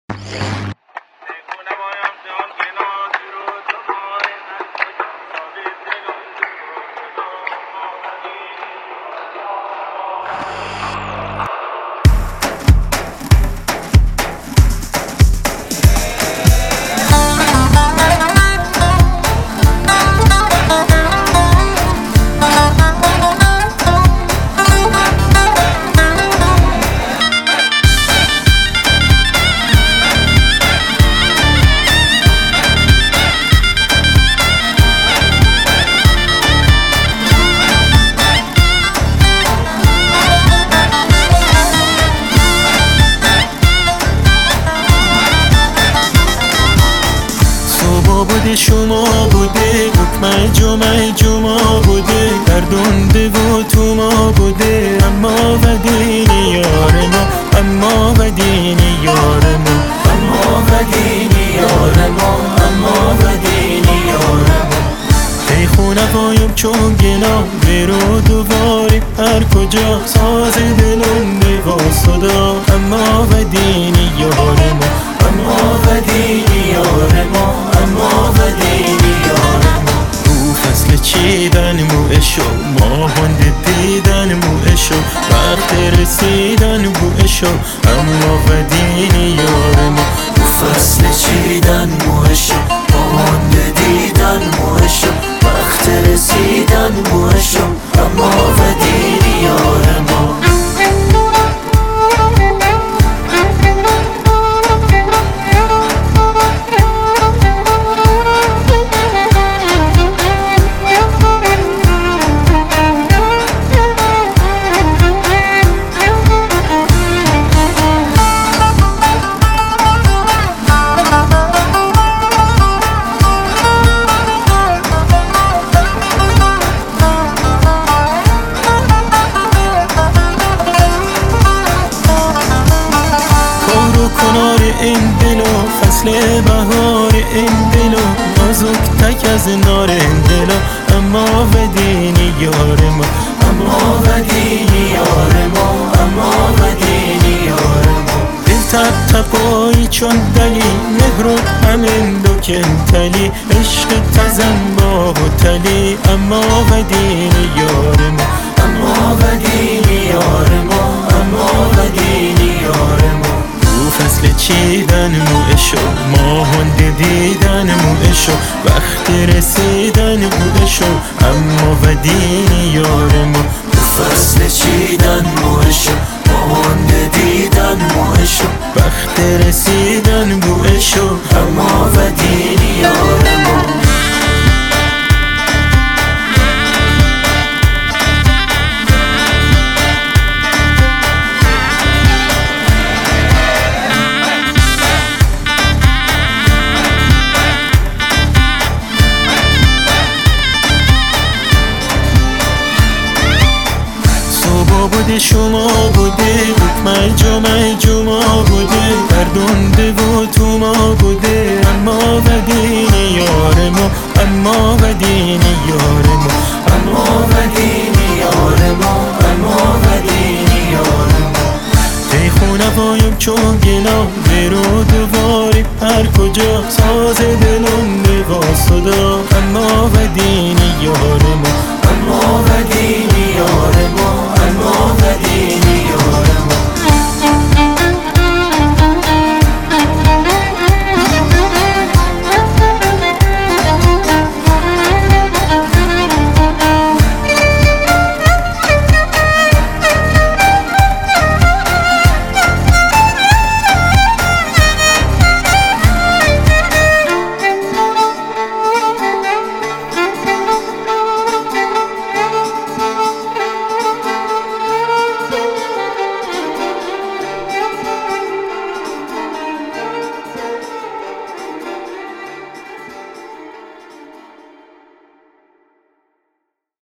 بوده شما بوده حکم جمعه بوده گردونده و تو ما بوده اما و دین یار ما اما و دین یار ما اما و دین یار ما اما و دین یار ما ای خونه پایم چون گنا برو دوباره هر کجا ساز دلم و صدا اما و دین یار ما اما و دین یار ما اما و دین یار ما او فصل چیدن موشو ماهند دیدن موشو وقت رسیدن موشو اما و دین یار ما او فصل چیدن موشو ماهند دیدن موشو وقت رسیدن موشو اما و دین یار ما کنار این دل و فصل بهار این دل و نازک تک از نار این دل اما و دین یار ما اما و دین یار ما اما و دین یار ما دل تپ تپایی چون دلی مهرود همین دو تلی عشق تزن با تلی اما و دین یار ما اما و دین یار ما اما و دین یار ما فصل چیدن موشو ماهند دیدن موشو وقت رسیدن موشو اما و دین یار ما فصل چیدن موشو ماهند دیدن موشو وقت رسیدن موشو اما و دین یار ما بوده شما بوده حکم جمعه بوده گردونده و تو ما بوده اما و دین یار ما اما و دین یار ما اما و دین یار ما اما و دین یار ما ای خونه پایم چون گنا برو دوباره هر کجا ساز دلم و صدا اما و دین یار ما